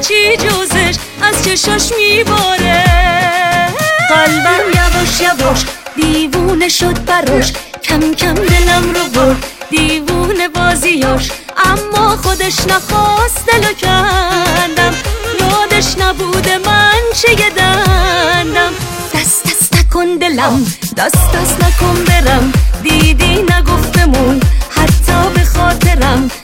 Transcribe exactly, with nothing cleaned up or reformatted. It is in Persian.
چی جوزش از چشاش میباره. قلبم یواش یواش دیوونه شد براش، کم کم دلم رو برد دیوونه بازیاش. اما خودش نخواست دلو کندم، یادش نبوده من چه دندم. دست دست نکن دلم، دست دست نکن برم، دیدی نگفتمون حتی به خاطرم.